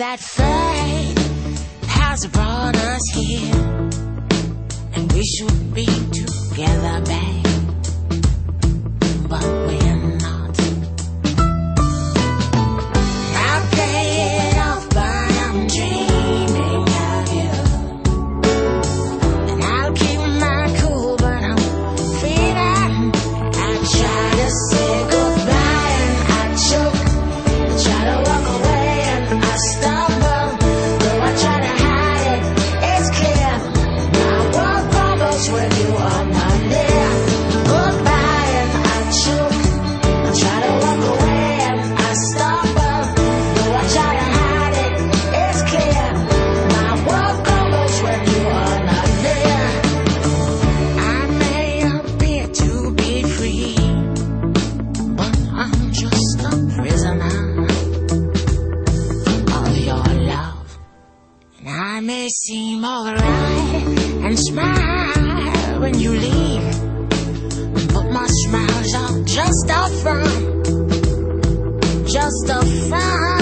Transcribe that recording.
that fate has brought us here, and we should be together, babe, but we're not. I'll play it off, but I'm dreaming of you, and I'll keep my cool, but I'm feeling. I try to say goodbye and I choke, I try to walk away and I stumble, though I try to hide it, it's clear, my world crumbles when you are not near. Goodbye and I choke, I try to walk away and I stumble, though I try to hide it, it's clear, my world crumbles when you are not near. I may appear to be free, but I'm just a prisoner of your love. And I may seem alright and smile when you leave, but my smiles are just a front, just a front.